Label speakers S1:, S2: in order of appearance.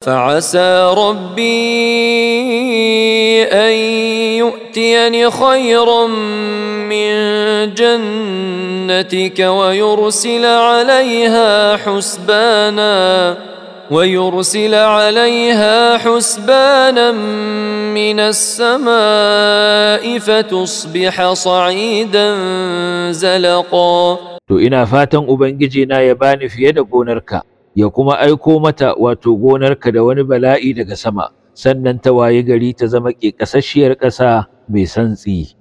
S1: فعسى ربي أن يؤتيني خيرا من جنتك ويرسل عليها حسبانا من السماء فتصبح صعيدا زلقا.
S2: To ina fatan Ubangiji na ya bani fiye da gonarka, ya kuma aiko mata wato gonarka da wani bala'i daga sama, sannan ta wayi gari ta zama ƙeƙasasshiyar ƙasa mai santsi.